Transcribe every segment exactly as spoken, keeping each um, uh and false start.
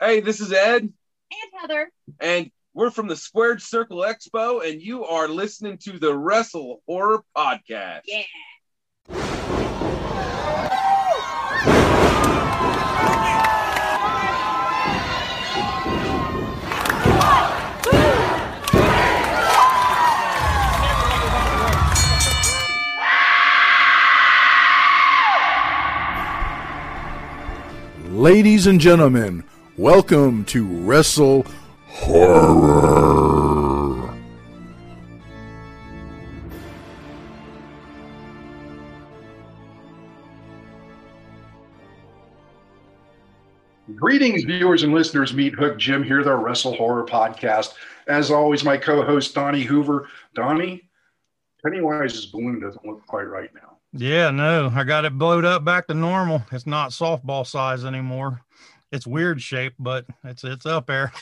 Hey, this is Ed. And Heather. And we're from the Squared Circle Expo, and you are listening to the Wrestle Horror Podcast. Yeah. Ladies and gentlemen, welcome to Wrestle Horror. Greetings, viewers and listeners. Meet Hook Jim here, the Wrestle Horror Podcast. As always, my co-host, Donnie Hoover. Donnie, Pennywise's balloon doesn't look quite right now. Yeah, no, I got it blowed up back to normal. It's not softball size anymore. It's weird shape, but it's it's up there.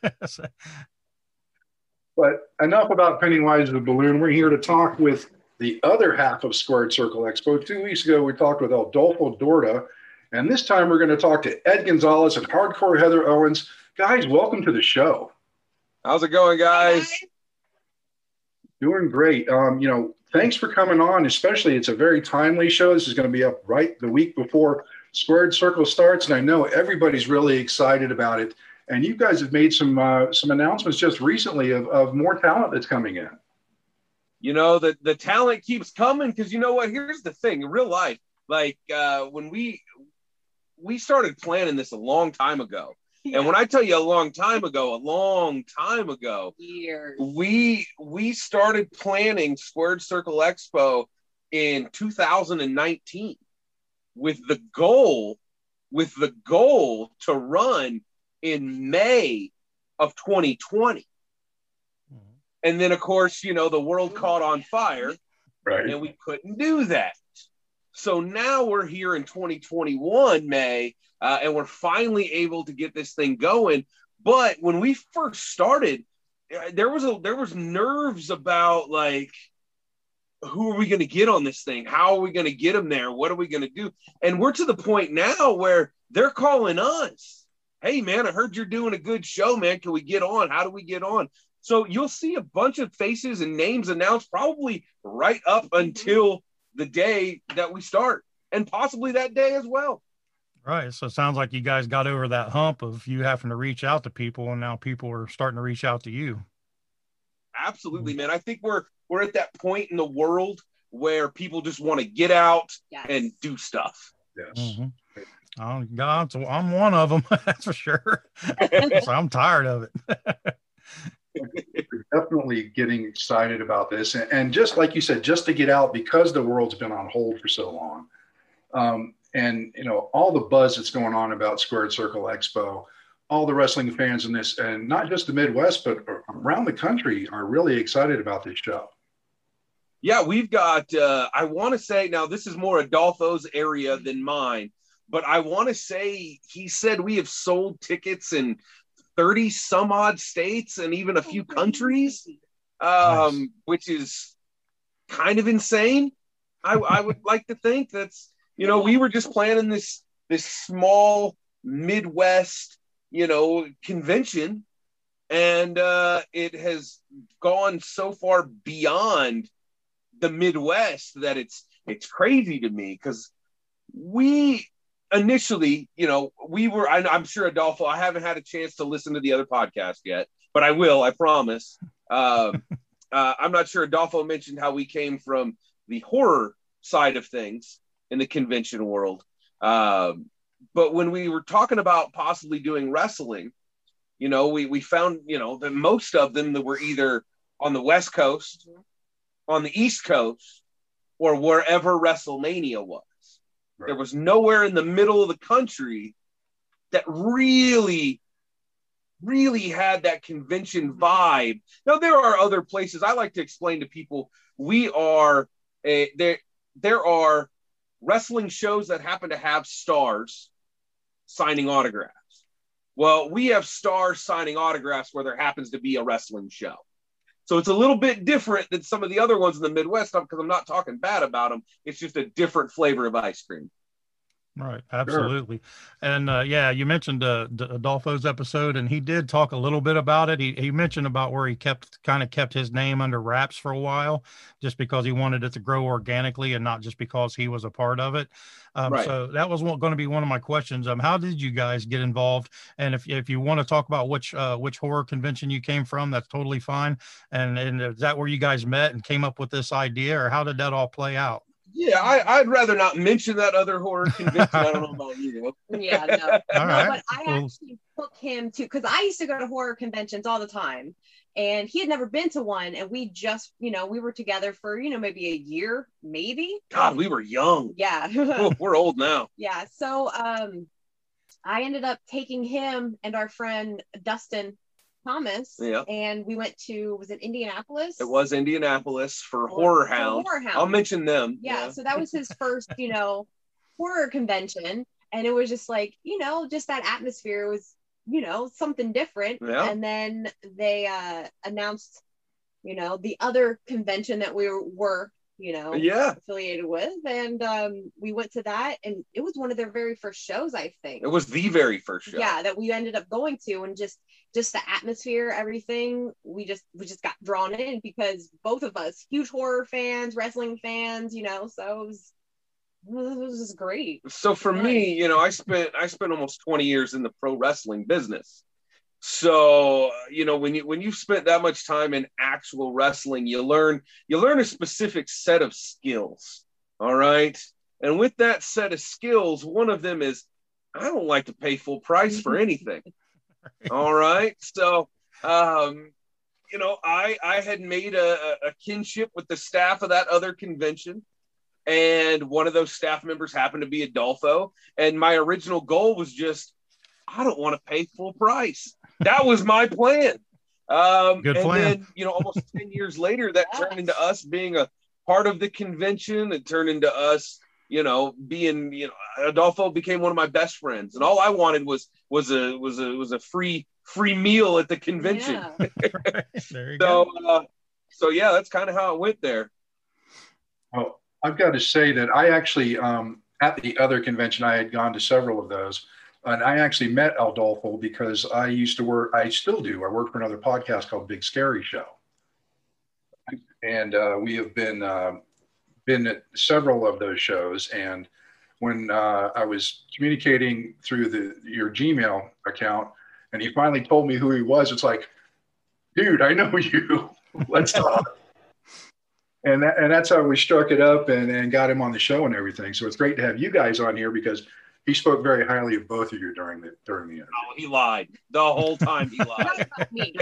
But enough about Pennywise the balloon. We're here to talk with the other half of Squared Circle Expo. Two weeks ago, we talked with Adolfo Dorda, and this time we're going to talk to Ed Gonzalez and Hardcore Heather Owens. Guys, welcome to the show. How's it going, guys? Doing great. Um, you know, thanks for coming on, especially it's a very timely show. This is going to be up right the week before Squared Circle starts, and I know everybody's really excited about it. And you guys have made some uh, some announcements just recently of, of more talent that's coming in. You know, the, the talent keeps coming because you know what? Here's the thing. In real life, like uh, when we we started planning this a long time ago. Yeah. And when I tell you a long time ago, a long time ago, Years. we we started planning Squared Circle Expo in two thousand nineteen with the goal with the goal to run in May of twenty twenty. Mm-hmm. And then, of course, you know, the world caught on fire, right? And we couldn't do that. So now we're here in twenty twenty-one, May, uh, and we're finally able to get this thing going. But when we first started, uh, there was a there was nerves about like, who are we going to get on this thing? How are we going to get them there? What are we going to do? And we're to the point now where they're calling us. Hey, man, I heard you're doing a good show, man. Can we get on? How do we get on? So you'll see a bunch of faces and names announced probably right up until the day that we start, and possibly that day as well. Right. So it sounds like you guys got over that hump of you having to reach out to people, and now people are starting to reach out to you. Absolutely, man. I think we're we're at that point in the world where people just want to get out yes. and do stuff. Yes. Mm-hmm. Oh, God, so I'm one of them. That's for sure. So I'm tired of it. We're definitely getting excited about this. And, and just like you said, just to get out because the world's been on hold for so long. Um, and, you know, all the buzz that's going on about Squared Circle Expo, all the wrestling fans in this, and not just the Midwest, but around the country are really excited about this show. Yeah, we've got, uh, I want to say, now this is more Adolfo's area than mine, but I want to say he said we have sold tickets in thirty some odd states and even a few countries, um, nice. Which is kind of insane. I, I would like to think that's, you know, we were just planning this, this small Midwest, you know, convention, and uh, it has gone so far beyond the Midwest that it's, it's crazy to me. Cause we, initially, you know, we were, I, I'm sure Adolfo, I haven't had a chance to listen to the other podcast yet, but I will, I promise. Um, uh, I'm not sure Adolfo mentioned how we came from the horror side of things in the convention world. Um, but when we were talking about possibly doing wrestling, you know, we, we found, you know, that most of them that were either on the West Coast, on the East Coast, or wherever WrestleMania was. Right. There was nowhere in the middle of the country that really, really had that convention vibe. Now, there are other places. I like to explain to people, we are, a, there, there are wrestling shows that happen to have stars signing autographs. Well, we have stars signing autographs where there happens to be a wrestling show. So it's a little bit different than some of the other ones in the Midwest, because I'm not talking bad about them. It's just a different flavor of ice cream. Right, absolutely. Sure. And uh, yeah, you mentioned uh, D- Adolfo's episode, and he did talk a little bit about it. He he mentioned about where he kept kind of kept his name under wraps for a while, just because he wanted it to grow organically and not just because he was a part of it. Um, Right. So that was going to be one of my questions. Um, how did you guys get involved? And if if you want to talk about which uh, which horror convention you came from, that's totally fine. And and is that where you guys met and came up with this idea, or how did that all play out? Yeah, I, I'd rather not mention that other horror convention. I don't know about you. Yeah, no. All no right. But I Well, actually took him to, because I used to go to horror conventions all the time, and he had never been to one. And we just, you know, we were together for, you know, maybe a year, maybe. God, we were young. Yeah. Oh, we're old now. Yeah. So um, I ended up taking him and our friend Dustin Thomas, Yeah. and we went to, was it Indianapolis? It was Indianapolis for For- Horror for Hound. Horror Hound. I'll mention them. Yeah, so that was his first, you know, horror convention, and it was just like, you know, just that atmosphere was, you know, something different. Yeah. And then they uh announced, you know, the other convention that we were, you know, Yeah. affiliated with, and um we went to that, and it was one of their very first shows, I think. It was the very first show. Yeah, that we ended up going to, and just just the atmosphere, everything, we just we just got drawn in, because both of us huge horror fans, wrestling fans, you know, so it was it was just great. So for me, you know, I spent I spent almost twenty years in the pro wrestling business. So, uh, you know, when you when you've spent that much time in actual wrestling, you learn you learn a specific set of skills. All right. And with that set of skills, one of them is I don't like to pay full price for anything. All right. So, um, you know, I, I had made a, a kinship with the staff of that other convention. And one of those staff members happened to be Adolfo. And my original goal was just, I don't want to pay full price. That was my plan. Um, Good and plan. then, you know, almost ten years later, that turned into us being a part of the convention. It turned into us, you know, being, you know, Adolfo became one of my best friends, and all I wanted was was a was a was a free free meal at the convention. Yeah. There you So, go. uh, so yeah, that's kind of how it went there. Oh, I've got to say that I actually, um, at the other convention, I had gone to several of those, and I actually met Adolfo because I used to work, I still do, I work for another podcast called Big Scary Show. And uh, we have been, uh, been at several of those shows. And when uh, I was communicating through the your Gmail account, and he finally told me who he was, it's like, dude, I know you. Let's talk. And that, and that's how we struck it up and, and got him on the show and everything. So it's great to have you guys on here because he spoke very highly of both of you during the during the interview. Oh, he lied the whole time. He lied. Not about me.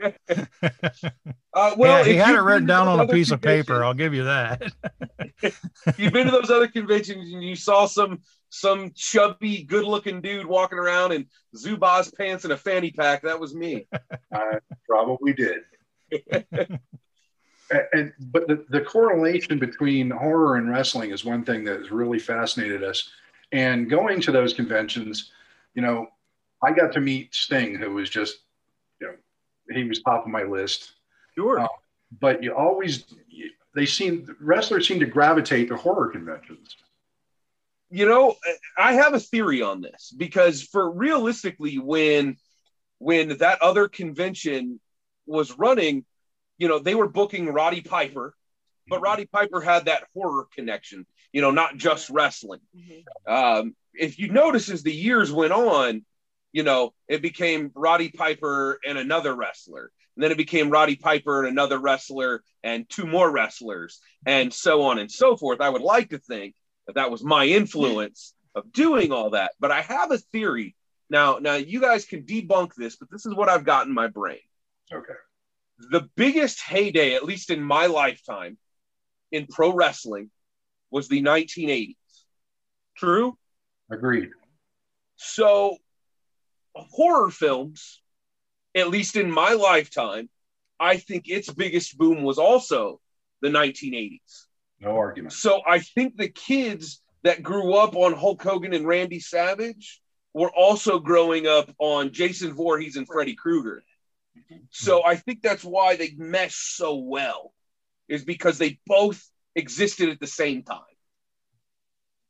Uh, well, yeah, he if had it you've written been to down those on a other piece of paper. conventions- I'll give you that. If you've been to those other conventions and you saw some some chubby, good-looking dude walking around in Zubaz pants and a fanny pack, that was me. I probably did. and, and but the, the correlation between horror and wrestling is one thing that has really fascinated us. And going to those conventions, you know, I got to meet Sting, who was just, you know, he was top of my list. Sure. Uh, but you always, they seem, wrestlers seem to gravitate to horror conventions. You know, I have a theory on this because for realistically, when when that other convention was running, you know, they were booking Roddy Piper, but Roddy Piper had that horror connection, you know, not just wrestling. Mhm. Um, if you notice, as the years went on, you know, it became Roddy Piper and another wrestler. And then it became Roddy Piper and another wrestler and two more wrestlers and so on and so forth. I would like to think that that was my influence of doing all that. But I have a theory. Now, now you guys can debunk this, but this is what I've got in my brain. Okay. The biggest heyday, at least in my lifetime, in pro wrestling was the nineteen eighties. True? Agreed. So horror films, at least in my lifetime, I think its biggest boom was also the nineteen eighties. No argument. So I think the kids that grew up on Hulk Hogan and Randy Savage were also growing up on Jason Voorhees and Freddy Krueger. So I think that's why they mesh so well, is because they both existed at the same time.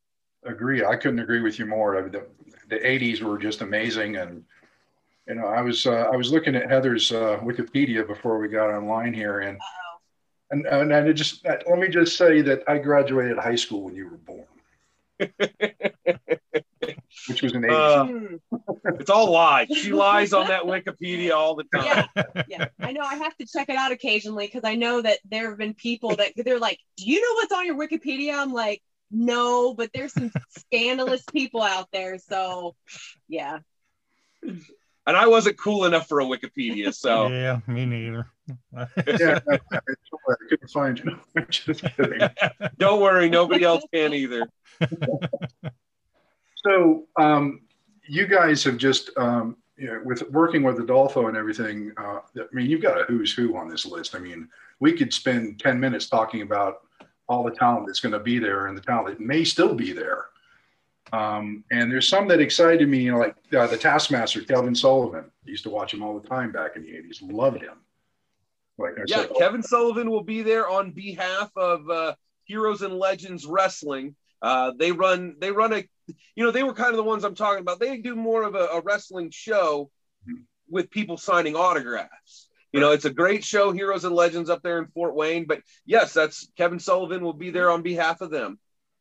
Agree. I couldn't agree with you more. I mean, the, the eighties were just amazing. And, you know, I was, uh, I was looking at Heather's uh, Wikipedia before we got online here. And, and, and I just, let me just say that I graduated high school when you were born. Which was an eighties. Uh, it's all lies. She lies on that Wikipedia all the time. Yeah, yeah. I know. I have to check it out occasionally because I know that there have been people that they're like, "Do you know what's on your Wikipedia?" I'm like, "No," but there's some scandalous people out there. So, yeah. And I wasn't cool enough for a Wikipedia, so yeah, me neither. Yeah, I, I couldn't find you. I'm just kidding. Don't worry, nobody else can either. So, um, you guys have just, um, you know, with working with Adolfo and everything, uh, I mean, you've got a who's who on this list. I mean, we could spend ten minutes talking about all the talent that's going to be there and the talent that may still be there. Um, and there's some that excited me, you know, like uh, the Taskmaster, Kelvin Sullivan. I used to watch him all the time back in the eighties. Loved him. Like I yeah, said, Kevin Sullivan will be there on behalf of uh, Heroes and Legends Wrestling. Uh, they run, they run a, you know, they were kind of the ones I'm talking about. They do more of a, a wrestling show with people signing autographs. You know, it's a great show, Heroes and Legends up there in Fort Wayne. But yes, that's Kevin Sullivan will be there on behalf of them.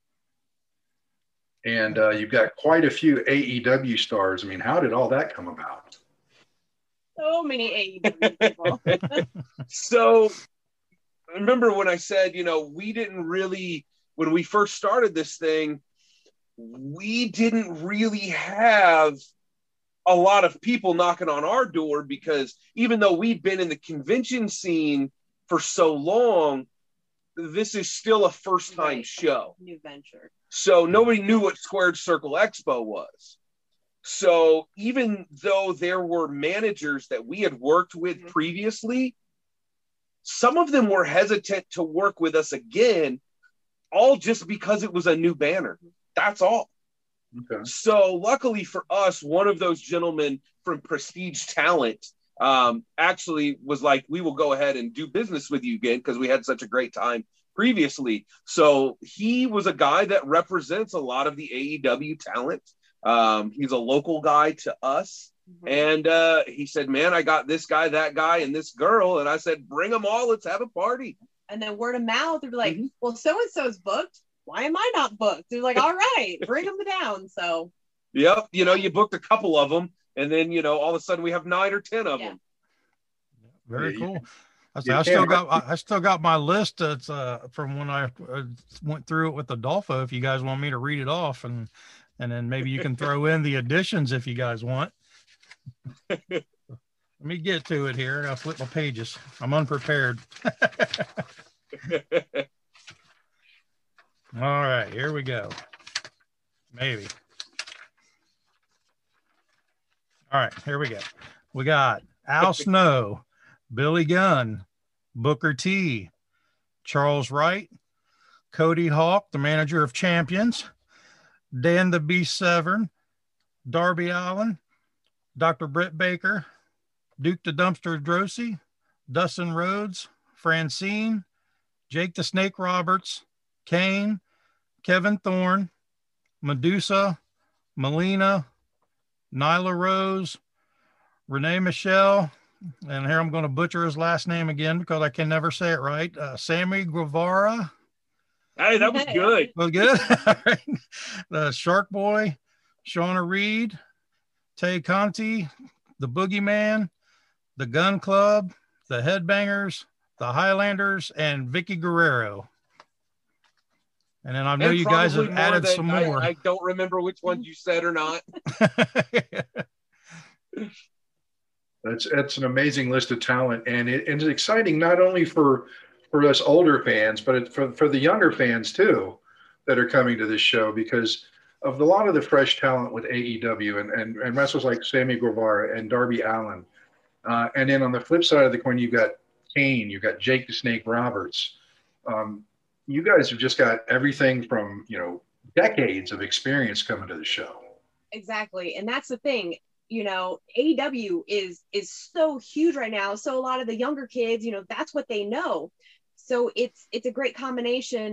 And uh, you've got quite a few A E W stars. I mean, how did all that come about? So many A E W people. So remember when I said, you know, we didn't really, when we first started this thing, we didn't really have a lot of people knocking on our door because even though we'd been in the convention scene for so long, this is still a first time Right. show. New venture. So nobody knew what Squared Circle Expo was. So even though there were managers that we had worked with Mhm. previously, some of them were hesitant to work with us again, all just because it was a new banner. That's all. Okay. So luckily for us, one of those gentlemen from Prestige Talent um, actually was like, we will go ahead and do business with you again because we had such a great time previously. So he was a guy that represents a lot of the A E W talent. Um, he's a local guy to us. Mhm. And uh, he said, man, I got this guy, that guy, and this girl. And I said, bring them all. Let's have a party. And then word of mouth, they'd be like, Mhm. well, so-and-so's booked. Why am I not booked? They're like, all right, bring them down. So Yep. You know, you booked a couple of them. And then, you know, all of a sudden we have nine or ten of Yeah. them. Very Yeah, you- cool. I, say, you I still can't- got I I still got my list that's uh, from when I uh, went through it with Adolfo. If you guys want me to read it off, and and then maybe you can throw in the additions if you guys want. Let me get to it here. I'll flip my pages. I'm unprepared. All right, here we go. Maybe. All right, here we go. We got Al Snow, Billy Gunn, Booker T, Charles Wright, Cody Hawk, the manager of champions, Dan the Beast Severn, Darby Allen, Doctor Britt Baker, Duke the Dumpster Drosy, Dustin Rhodes, Francine, Jake the Snake Roberts, Kane, Kevin Thorne, Medusa, Melina, Nyla Rose, Renee Michelle, and here I'm going to butcher his last name again because I can never say it right. Uh, Sammy Guevara. Hey, that was good. Well, good. All right. The Shark Boy, Shauna Reed, Tay Conti, the Boogeyman, the Gun Club, the Headbangers, the Highlanders, and Vicky Guerrero. And then I know And you guys have probably more added than- some I- more. I don't remember which ones you said or not. That's that's an amazing list of talent, and it, and it's exciting not only for for us older fans, but it, for for the younger fans too, that are coming to this show because of a lot of the fresh talent with A E W and and, and wrestlers like Sammy Guevara and Darby Allin, uh, and then on the flip side of the coin, you've got Kane, you've got Jake the Snake Roberts. Um, you guys have just got everything from you know decades of experience coming to the show. exactly. And that's the thing, you know, A E W is is so huge right now. So a lot of the younger kids, you know, that's what they know. So it's it's a great combination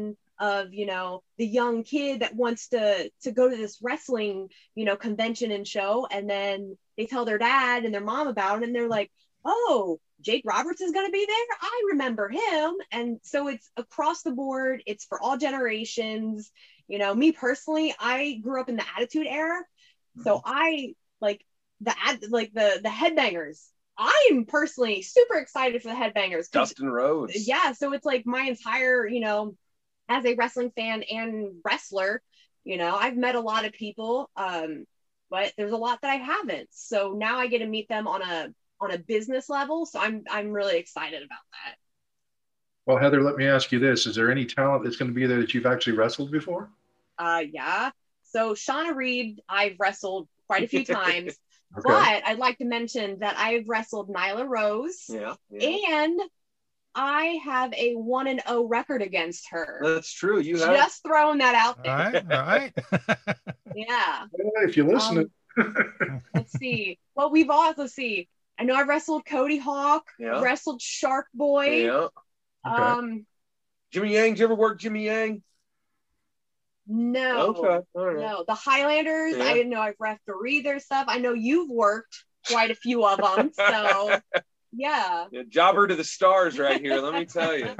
of, you know, the young kid that wants to to go to this wrestling, you know, convention and show, and then they tell their dad and their mom about it, and they're like, oh, Jake Roberts is going to be there. I remember him. And so it's across the board. It's for all generations. You know, me personally, I grew up in the Attitude Era. So I like the ad, like the, the Headbangers. I'm personally super excited for the Headbangers. Dustin Rhodes. Yeah. So it's like my entire, you know, as a wrestling fan and wrestler, you know, I've met a lot of people, um, but there's a lot that I haven't. So now I get to meet them on a on a business level. So I'm I'm really excited about that. Well, Heather, let me ask you this. Is there any talent that's going to be there that you've actually wrestled before? Uh, yeah. So Shauna Reed, I've wrestled quite a few times, Okay. but I'd like to mention that I've wrestled Nyla Rose, Yeah, yeah. and I have a one and oh record against her. That's true. You have. Just throwing that out All there. right, all right. Yeah. Well, if you listen, Um, let's see. Well, we've also see. I know I wrestled Cody Hawk, Yeah. wrestled Shark Boy. Yeah. Okay. Um, Jimmy Yang. Did you ever work Jimmy Yang? no, Okay. All right. no. The Highlanders. Yeah. I know I've refereed their stuff. I know you've worked quite a few of them. So, yeah. Yeah, jobber to the stars right here. Let me tell you.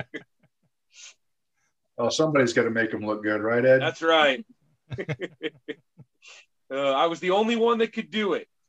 oh, somebody's got to make them look good, right, Ed? That's right. uh, I was the only one that could do it.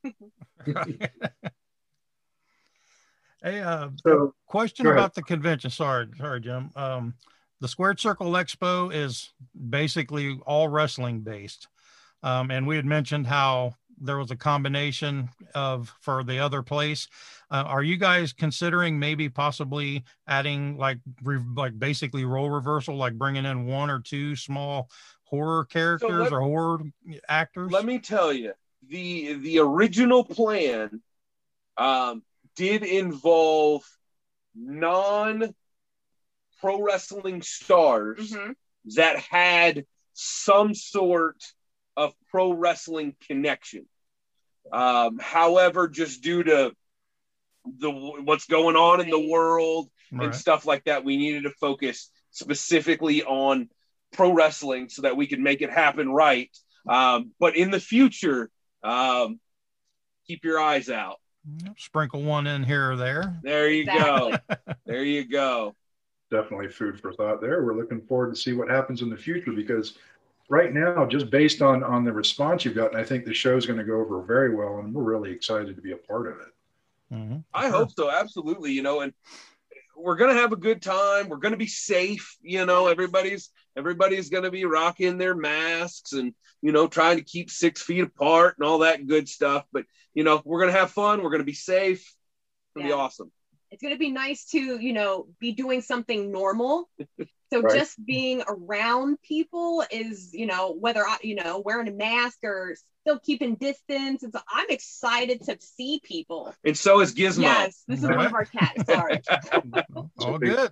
Hey, uh, So, question go ahead. about the convention. Sorry, sorry, Jim. Um, the Squared Circle Expo is basically all wrestling based. Um, and we had mentioned how there was a combination of for the other place. Uh, are you guys considering maybe possibly adding like re, like basically role reversal, like bringing in one or two small horror characters let- or horror actors? Let me tell you, the the original plan um, did involve non pro wrestling stars Mhm. that had some sort of pro wrestling connection. Um, however, just due to the what's going on in the world Right. and stuff like that, we needed to focus specifically on pro wrestling so that we could make it happen right. Um, but in the future, um, keep your eyes out. Sprinkle one in here or there. There you Exactly. go. There you go. definitely food for thought there. We're looking forward to see what happens in the future because right now, just based on on the response you've gotten, I think the show's going to go over very well, and we're really excited to be a part of it. Mm-hmm. I hope so. Absolutely. You know, and we're going to have a good time. We're going to be safe. You know, everybody's, everybody's going to be rocking their masks and, you know, trying to keep six feet apart and all that good stuff. But, you know, we're going to have fun. We're going to be safe. It's going to Yeah. be awesome. It's going to be nice to, you know, be doing something normal. So Right. just being around people is, you know, whether, I, you know, wearing a mask or still keeping distance. It's, I'm excited to see people. And so is Gizmo. Yes, this is one of our cats. Sorry. All good.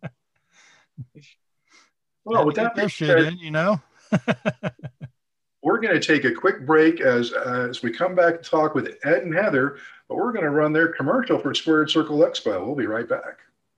Well, with Get that their being shit said, in, you know. we're going to take a quick break as uh, as we come back to talk with Ed and Heather, but we're going to run their commercial for Squared Circle Expo. We'll be right back.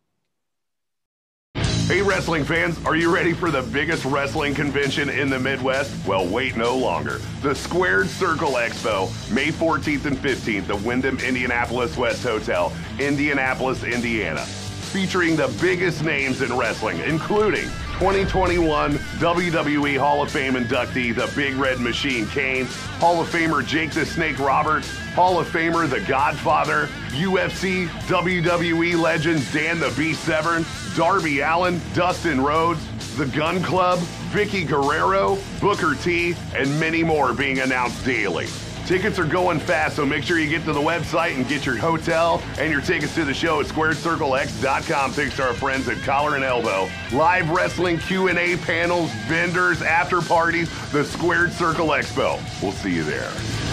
Hey, wrestling fans, are you ready for the biggest wrestling convention in the Midwest? Well, wait no longer. The Squared Circle Expo, May fourteenth and fifteenth, the Wyndham Indianapolis West Hotel, Indianapolis, Indiana. Featuring the biggest names in wrestling, including twenty twenty-one W W E Hall of Fame inductee, the Big Red Machine Kane, Hall of Famer Jake the Snake Roberts, Hall of Famer The Godfather, U F C, W W E legends Dan the Beast Severn, Darby Allin, Dustin Rhodes, The Gun Club, Vicky Guerrero, Booker T, and many more being announced daily. Tickets are going fast, so make sure you get to the website and get your hotel and your tickets to the show at squared circle x dot com thanks to our friends at Collar and Elbow. Live wrestling Q and A panels, vendors, after parties, the Squared Circle Expo. We'll see you there.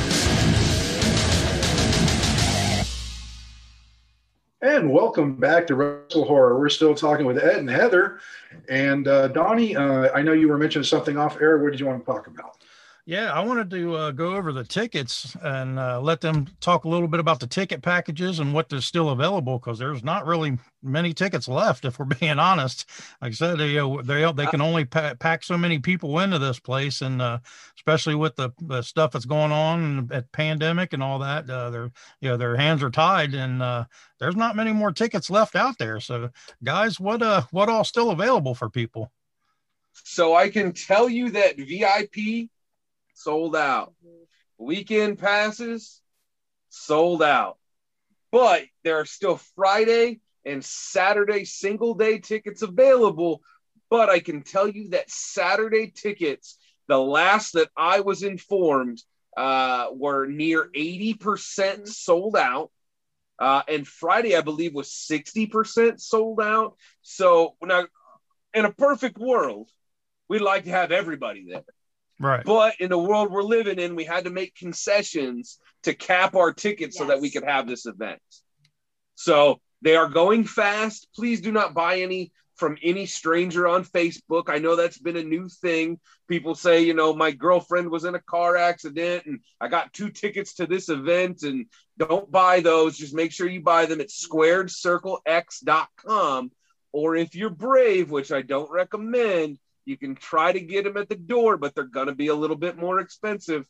And welcome back to Wrestle Horror. We're still talking with Ed and Heather. And uh, Donnie, uh, I know you were mentioning something off air. What did you want to talk about? Yeah, I wanted to uh, go over the tickets and uh, let them talk a little bit about the ticket packages and what is still available, because there's not really many tickets left, if we're being honest. Like I said, they uh, they, they can only pa- pack so many people into this place, and uh, especially with the, the stuff that's going on at pandemic and all that, uh, their you know their hands are tied, and uh, there's not many more tickets left out there. So, guys, what uh what all still available for people? So I can tell you that V I P sold out. Weekend passes sold out. But there are still Friday and Saturday single day tickets available. But I can tell you that Saturday tickets, the last that I was informed, uh, were near eighty percent sold out. Uh, and Friday, I believe, was sixty percent sold out. So now, in a perfect world, we'd like to have everybody there. Right. But in the world we're living in, we had to make concessions to cap our tickets, yes, so that we could have this event. So they are going fast. Please do not buy any from any stranger on Facebook. I know that's been a new thing. People say, you know, my girlfriend was in a car accident and I got two tickets to this event, and don't buy those. Just make sure you buy them at squared circle x dot com. Or if you're brave, which I don't recommend, you can try to get them at the door, but they're going to be a little bit more expensive.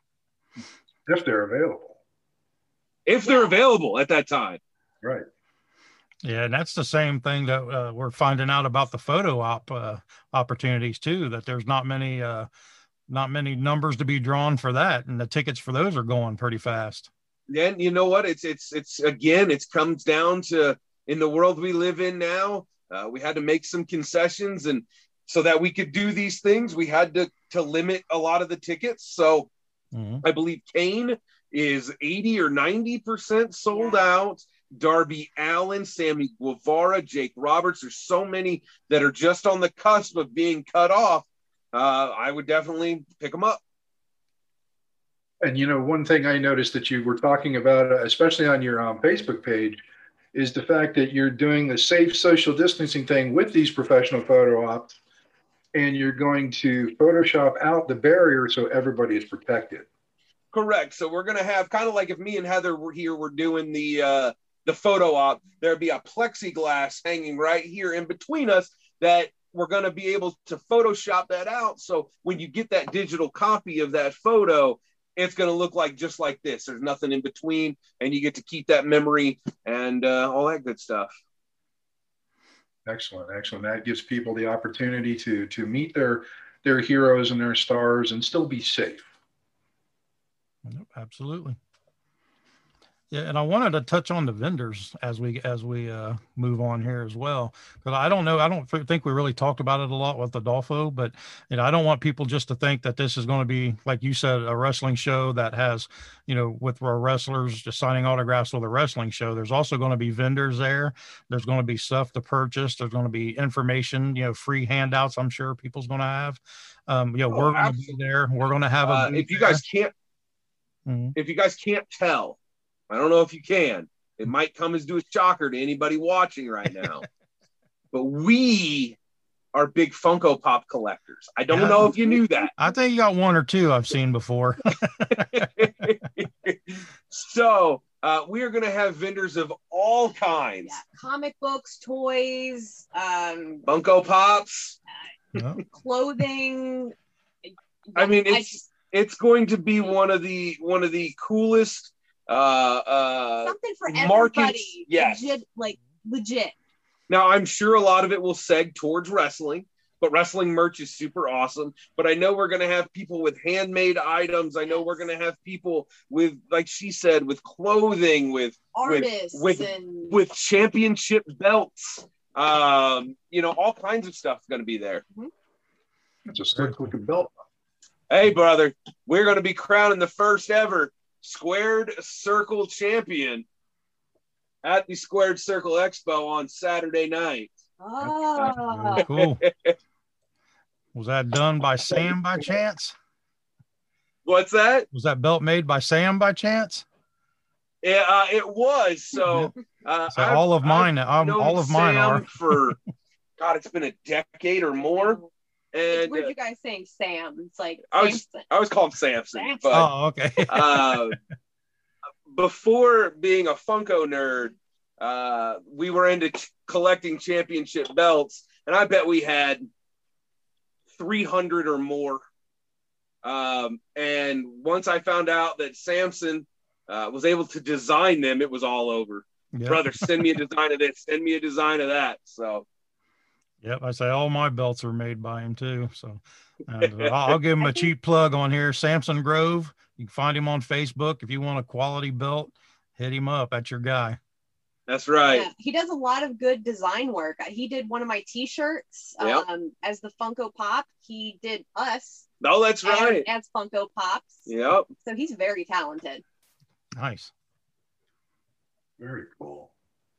If they're available. If they're available at that time. Right. Yeah, and that's the same thing that uh, we're finding out about the photo op uh, opportunities too, that there's not many uh, not many numbers to be drawn for that, and the tickets for those are going pretty fast. Then you know what? It's it's it's again, it comes down to, in the world we live in now, uh, we had to make some concessions, and so that we could do these things, we had to, to limit a lot of the tickets. So mm-hmm. I believe Kane is eighty or ninety percent sold yeah. out. Darby Allin, Sammy Guevara, Jake Roberts. There's so many that are just on the cusp of being cut off. Uh, I would definitely pick them up. And, you know, one thing I noticed that you were talking about, uh, especially on your um, Facebook page, is the fact that you're doing the safe social distancing thing with these professional photo ops, and you're going to Photoshop out the barrier so everybody is protected. Correct. So we're going to have, kind of like if me and Heather were here, we're doing the uh, the photo op, there'd be a plexiglass hanging right here in between us that we're going to be able to Photoshop that out. So when you get that digital copy of that photo, it's going to look like just like this. There's nothing in between, and you get to keep that memory and uh, all that good stuff. Excellent, excellent. That gives people the opportunity to to meet their their heroes and their stars and still be safe. Absolutely. Yeah, and I wanted to touch on the vendors as we as we uh, move on here as well, because I don't know, I don't think we really talked about it a lot with Adolfo, but you know, I don't want people just to think that this is going to be, like you said, a wrestling show that has, you know, with our wrestlers just signing autographs with a wrestling show. There's also going to be vendors there. There's going to be stuff to purchase. There's going to be information, you know, free handouts. I'm sure people's going to have. Um, you know, oh, we're going to be there. We're going to have a. Uh, if you guys can't, mm-hmm. if you guys can't tell. I don't know if you can. It might come as do a shocker to anybody watching right now. But we are big Funko Pop collectors. I don't yeah, know if you knew that. I think you got one or two I've seen before. So uh, we are going to have vendors of all kinds. Yeah, comic books, toys, um, Funko Pops, uh, clothing. I mean, it's I just, it's going to be one of the one of the coolest. Uh, uh, something for everybody. Markets, yes. Legit, like legit. Now, I'm sure a lot of it will seg towards wrestling, but wrestling merch is super awesome. But I know we're going to have people with handmade items. I know we're going to have people with, like she said, with clothing, with artists, with with, and... with championship belts. Um, you know, all kinds of stuff is going to be there. Mm-hmm. It's a slick looking belt. Hey, brother, we're going to be crowning the first ever Squared Circle champion at the Squared Circle Expo on Saturday night. Oh, really cool. Was that done by Sam by chance? What's that? Was that belt made by Sam by chance? Yeah, uh, it was. So, uh, so all of mine, um, all of mine Sam are for God. It's been a decade or more. It's And weird uh, you guys saying Sam. It's like I was Samson. I was called Samson, Samson. but Oh, okay. uh, before being a Funko nerd, uh, we were into ch- collecting championship belts, and I bet we had three hundred or more. Um, and once I found out that Samson uh, was able to design them, it was all over. Yep. Brother, send me a design of this, send me a design of that. So, Yep, I say all my belts are made by him too. So and, uh, I'll, I'll give him a cheap plug on here. Samson Grove. You can find him on Facebook. If you want a quality belt, hit him up. That's your guy. that's right. Yeah, he does a lot of good design work. He did one of my T-shirts Yep. um, as the Funko Pop. He did us No, that's right. as, as Funko Pops. Yep. So he's very talented. Nice. Very cool.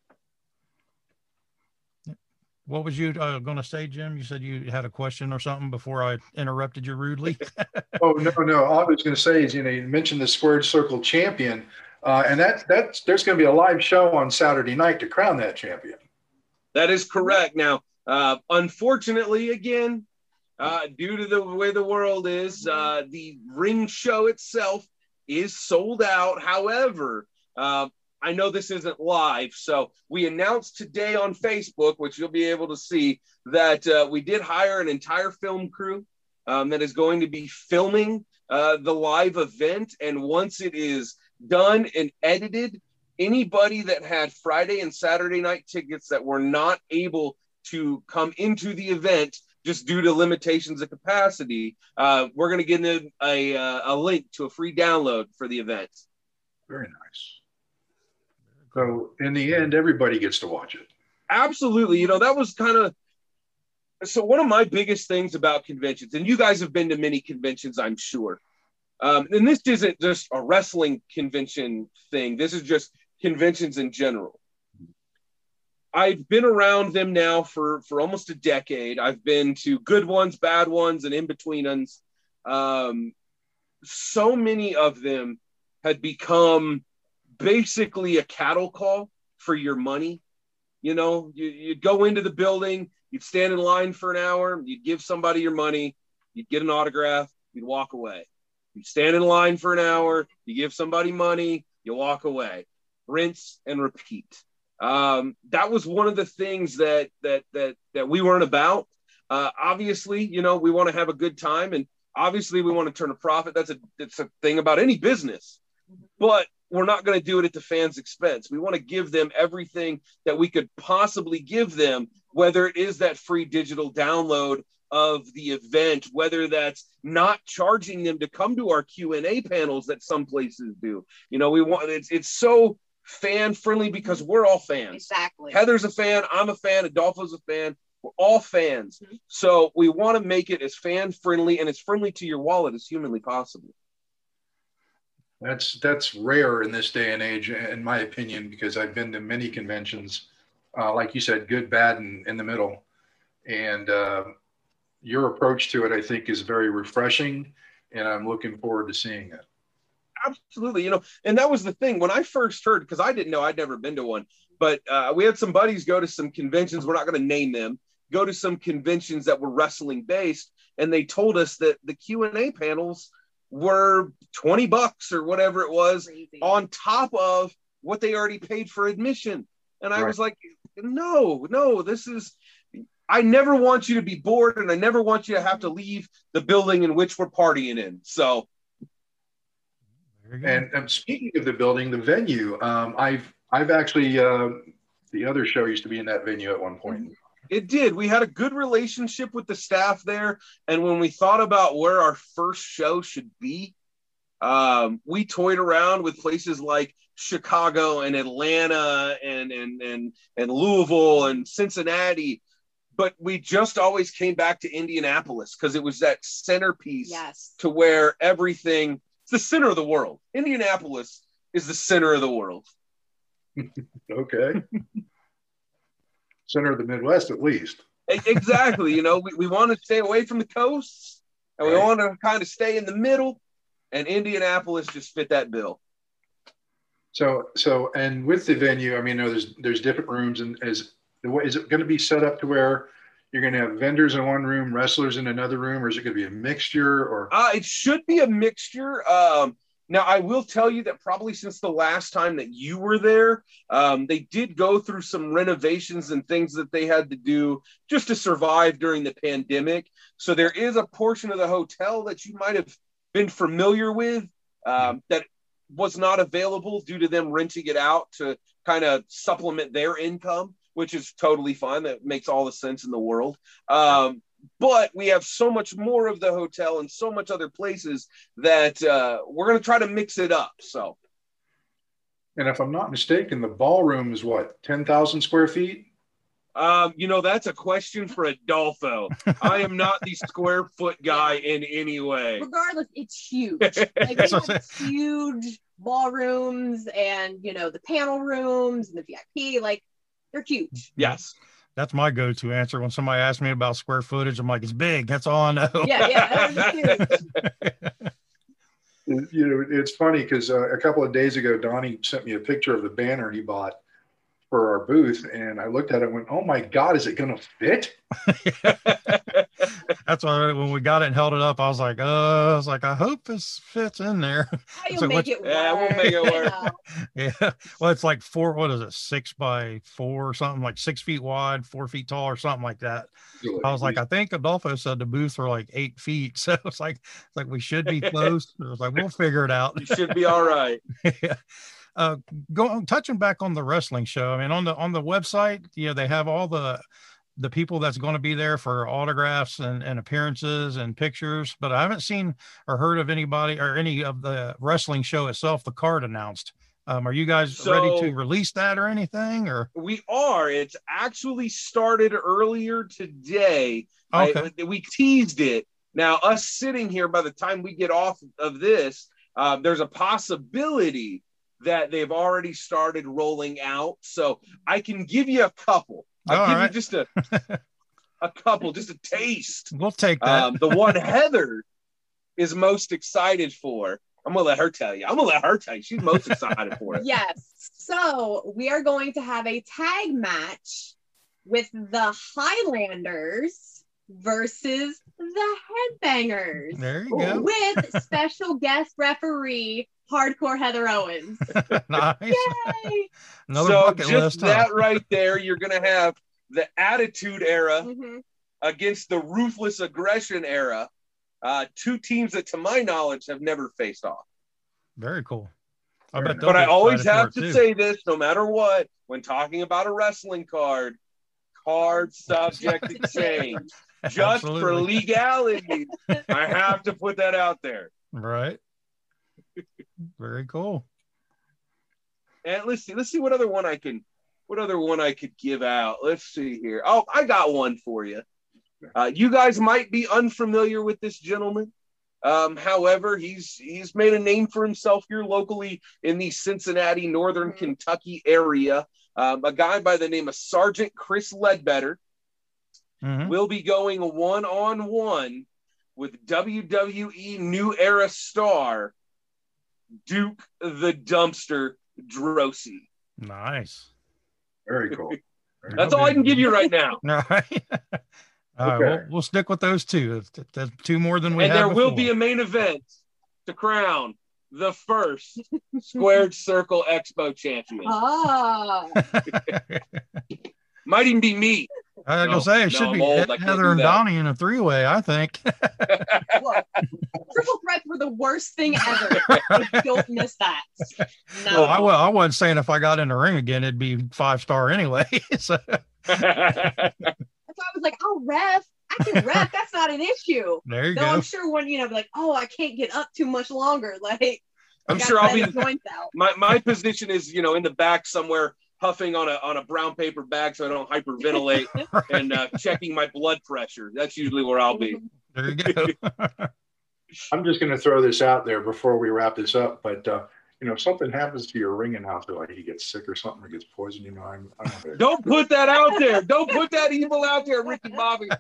What was you uh, going to say, Jim? You said you had a question or something before I interrupted you rudely. Oh, no, no. All I was going to say is, you know, you mentioned the Squared Circle champion, uh, and that's, that's, there's going to be a live show on Saturday night to crown that champion. That is correct. Now, uh, unfortunately, again, uh, due to the way the world is, uh, the ring show itself is sold out. However, uh, I know this isn't live, so we announced today on Facebook, which you'll be able to see, that uh, we did hire an entire film crew um, that is going to be filming uh, the live event. And once it is done and edited, anybody that had Friday and Saturday night tickets that were not able to come into the event just due to limitations of capacity, uh, we're going to give them a, a, a link to a free download for the event. Very nice. So in the end, everybody gets to watch it. Absolutely. You know, that was kind of, so one of my biggest things about conventions, and you guys have been to many conventions, I'm sure. Um, and this isn't just a wrestling convention thing. This is just conventions in general. I've been around them now for, for almost a decade. I've been to good ones, bad ones, and in-between ones. Um, so many of them had become basically a cattle call for your money. You know, you, you'd go into the building, you'd stand in line for an hour, you'd give somebody your money, you'd get an autograph, you'd walk away. You stand in line for an hour, you give somebody money, you walk away. Rinse and repeat. Um, that was one of the things that that that that we weren't about. Uh, obviously, you know, we want to have a good time, and obviously we want to turn a profit. That's a that's a thing about any business. But we're not going to do it at the fans' expense. We want to give them everything that we could possibly give them, whether it is that free digital download of the event, whether that's not charging them to come to our Q and A panels that some places do. You know, we want it's it's so fan friendly because we're all fans. Exactly. Heather's a fan. I'm a fan. Adolfo's a fan. We're all fans. Mm-hmm. So we want to make it as fan friendly and as friendly to your wallet as humanly possible. That's that's rare in this day and age, in my opinion, because I've been to many conventions, uh, like you said, good, bad, and in the middle. And uh, your approach to it, I think, is very refreshing, and I'm looking forward to seeing it. Absolutely. You know, and that was the thing when I first heard, because I didn't know, I'd never been to one, but uh, we had some buddies go to some conventions. We're not going to name them, go to some conventions that were wrestling based. And they told us that the Q and A panels were twenty bucks or whatever it was Crazy. On top of what they already paid for admission. And I right. was like, no, no, this is, I never want you to be bored, and I never want you to have to leave the building in which we're partying in. So. And, and speaking of the building, the venue, um, I've, I've actually, uh, the other show used to be in that venue at one point. It did. We had a good relationship with the staff there. And when we thought about where our first show should be, um, we toyed around with places like Chicago and Atlanta and, and, and, and Louisville and Cincinnati. But we just always came back to Indianapolis because it was that centerpiece yes. to where everything, it's the center of the world. Indianapolis is the center of the world. Okay. Center of the Midwest, at least. Exactly. You know, we, we want to stay away from the coasts, and we right. want to kind of stay in the middle, and Indianapolis just fit that bill. So, so, and with the venue, I mean, there's there's different rooms, and is the way is it going to be set up to where you're going to have vendors in one room, wrestlers in another room, or is it going to be a mixture? Or uh, it should be a mixture. Um, now, I will tell you that probably since the last time that you were there, um, they did go through some renovations and things that they had to do just to survive during the pandemic. So there is a portion of the hotel that you might have been familiar with um, that was not available due to them renting it out to kind of supplement their income, which is totally fine. That makes all the sense in the world. Um, but we have so much more of the hotel and so much other places that uh, we're going to try to mix it up. So, and if I'm not mistaken, the ballroom is what, ten thousand square feet? Um, you know, that's a question for Adolfo. I am not the square foot guy in any way. Regardless, it's huge. Like, we have huge ballrooms and, you know, the panel rooms and the V I P, like, they're huge. Yes. That's my go-to answer when somebody asks me about square footage. I'm like, it's big. That's all I know. Yeah, yeah, it's huge. You know, it's funny because uh, a couple of days ago, Donnie sent me a picture of the banner he bought for our booth, and I looked at it and went, oh my God, is it going to fit? That's why when we got it and held it up, I was like, uh, I was like, I hope this fits in there. You'll So make what- it work. Yeah, we'll make it work. Yeah. Well, it's like four, what is it? Six by four or something, like six feet wide, four feet tall or something like that. I was like, I think Adolfo said the booths were like eight feet. So it's like, it's like we should be close. I was like, we'll figure it out. You should be all right. Yeah. Uh, go touching back on the wrestling show. I mean, on the on the website, you know, they have all the the people that's going to be there for autographs and, and appearances and pictures, but I haven't seen or heard of anybody or any of the wrestling show itself, the card announced. Um, are you guys So- ready to release that or anything? Or We are. It's actually started earlier today. okay, I- we teased it. Now, us sitting here, by the time we get off of this, uh, there's a possibility that they've already started rolling out. So I can give you a couple. I'll All give right. you just a a couple, just a taste. we'll take that. Um, the one Heather is most excited for. I'm gonna let her tell you. I'm gonna let her tell you. She's most excited for it. Yes. So we are going to have a tag match with the Highlanders versus the Headbangers There you go. with special guest referee Hardcore Heather Owens. Nice. Yay! Another so bucket just list. Huh? that right there, you're gonna have the Attitude Era Mhm. against the Ruthless Aggression Era. Uh, two teams that, to my knowledge, have never faced off. Very cool. I Fair bet enough. they'll But I be always excited for have it, to too. say this, no matter what, when talking about a wrestling card, card subject to change. Just for Absolutely. legality, I have to put that out there. Right. Very cool. And let's see, let's see what other one I can, what other one I could give out. Let's see here. Oh, I got one for you. Uh, you guys might be unfamiliar with this gentleman. Um, however, he's he's made a name for himself here locally in the Cincinnati, Northern Kentucky area. Um, a guy by the name of Sergeant Chris Ledbetter Mhm. will be going one-on-one with W W E New Era star Duke the Dumpster Droese. Nice. Very cool. Very That's cool. all I can give you right now. All right. All right, Okay. we'll, we'll stick with those two. That's- That's two more than we And had there will before. be a main event to crown the first Squared Circle Expo champion. Ah, Might even be me. I was No, gonna say it no, should I'm be old. Heather I can't do and that. Donnie in a three-way, I think. look, triple threats were the worst thing ever. I don't miss that. No. Well, I, wa- I wasn't saying if I got in the ring again, it'd be five star anyway. So, That's why I was like, oh, ref. I can ref. That's not an issue. there you Though go. I'm sure when, you know, like, oh, I can't get up too much longer. Like, I'm I sure got I'll be. better joints out. My my position is, you know, in the back somewhere, huffing on a on a brown paper bag so I don't hyperventilate, and uh, checking my blood pressure. That's usually where I'll be. There you go. I'm just going to throw this out there before we wrap this up. But, uh, you know, if something happens to your ring announcer, like he gets sick or something or gets poisoned, you know, I'm, I'm not gonna- Don't put that out there. Don't put that evil out there, Ricky Bobby.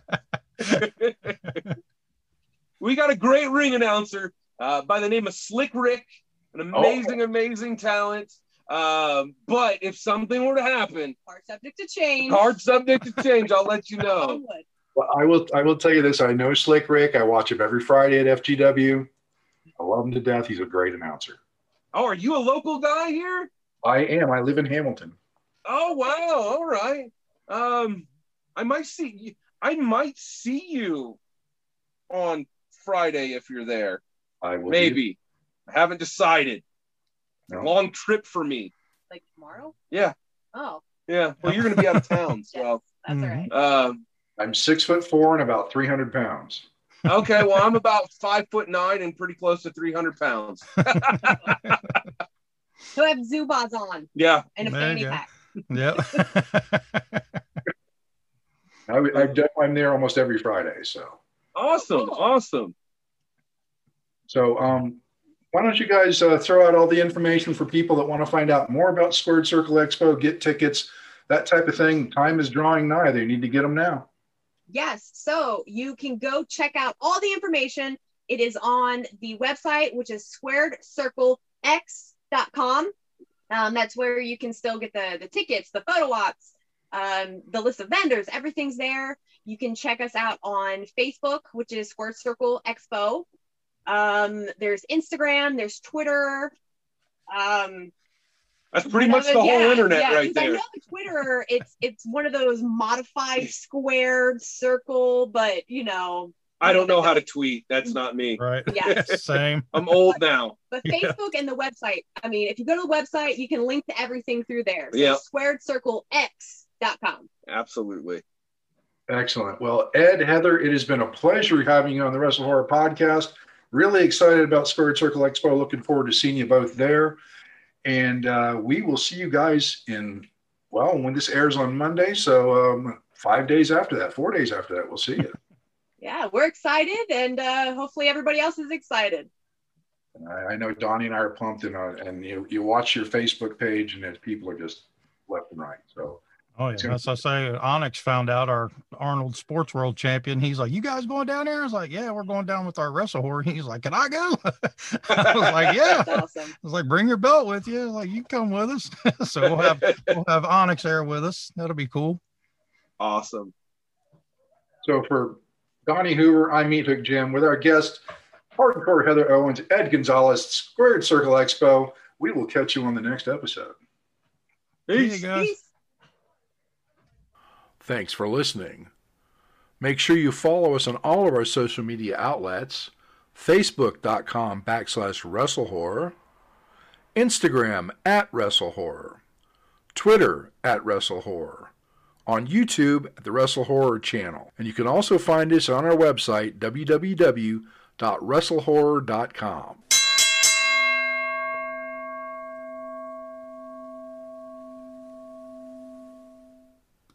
We got a great ring announcer uh, by the name of Slick Rick, an amazing, amazing talent. Um, but if something were to happen, Are subject to change. hard subject to change, I'll let you Oh, know. would. Well, I will. I will tell you this. I know Slick Rick. I watch him every Friday at F G W. I love him to death. He's a great announcer. Oh, are you a local guy here? I am. I live in Hamilton. Oh wow! All right. Um, I might see you. I might see you on Friday if you're there. I will. Maybe. Be. I haven't decided. No. Long trip for me. Like tomorrow? Yeah. Oh. Yeah. Well, you're going to be out of town, so. That's Mhm. all right. Um. I'm six foot four and about three hundred pounds. Okay. Well, I'm about five foot nine and pretty close to three hundred pounds. He'll have Zubaz on Yeah. and a There fanny you go. pack. Yep. I, I definitely I'm there almost every Friday. So, Awesome. Cool. Awesome. so um, why don't you guys uh, throw out all the information for people that want to find out more about Squared Circle Expo, get tickets, that type of thing. Time is drawing nigh. They need to get them now. Yes. So you can go check out all the information. It is on the website, which is squared circle x dot com. Um, that's where you can still get the, the tickets, the photo ops, um, the list of vendors, everything's there. You can check us out on Facebook, which is Squared Circle Expo. Um, there's Instagram, there's Twitter. Um, That's pretty much the whole yeah, internet yeah, right 'cause I there. know Twitter, it's it's one of those modified squared circle, but you know. I don't know how to tweet. That's not me. Right. Yes. Same. I'm old now. But Yeah. Facebook and the website, I mean, if you go to the website, you can link to everything through there. So Yeah. squared circle x dot com. Absolutely. Excellent. Well, Ed, Heather, it has been a pleasure having you on the Wrestle Horror podcast. Really excited about Squared Circle Expo. Looking forward to seeing you both there. And uh, we will see you guys in, well, when this airs on Monday. So um, five days after that, four days after that, we'll see you. Yeah, we're excited, and uh, hopefully everybody else is excited. And I, I know Donnie and I are pumped, and, uh, and you, you watch your Facebook page, and it, people are just left and right. So Oh, yeah. That's I say. Onyx found out, our Arnold Sports World champion. He's like, "You guys going down there?" I was like, "Yeah, we're going down with our Wrestle Horror." He's like, "Can I go?" I was like, "Yeah." That's awesome. I was like, "Bring your belt with you." I was like, "You can come with us." So we'll have we'll have Onyx there with us. That'll be cool. Awesome. So for Donnie Hoover, I'm Meat Hook Jim with our guest, Hardcore Heather Owens, Ed Gonzalez, Squared Circle Expo. We will catch you on the next episode. See you Peace. guys. Peace. Thanks for listening. Make sure you follow us on all of our social media outlets, facebook.com backslash WrestleHorror, Instagram at WrestleHorror, Twitter at WrestleHorror, on YouTube at the Wrestle Horror channel. And you can also find us on our website, w w w dot wrestle horror dot com.